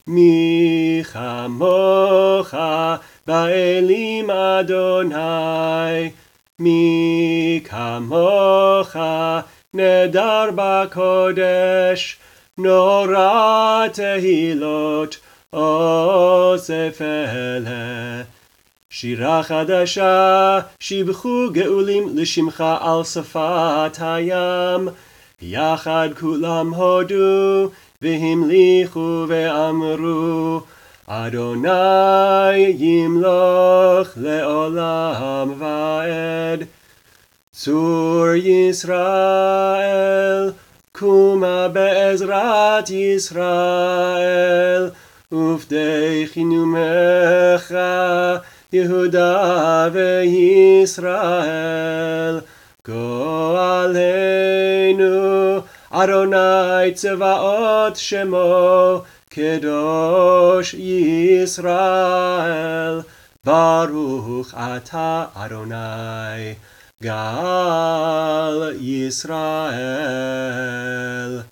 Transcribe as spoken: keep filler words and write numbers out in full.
מי כמוך באלים אדוני, מי כמוך נדר בקודש, נורא תהילות אוסף אלה. שירה חדשה שיבחו גאולים לשמך על שפת הים, יחד כולם הודו והמליכו ואמרו, אדוני ימלוך לעולם ועד. צור ישראל, קומה בעזרת ישראל, ופדחי נאומך יהודה וישראל. גואלנו אדוני צבאות שמו, קדוש ישראל. ברוך אתה אדוני גאל ישראל.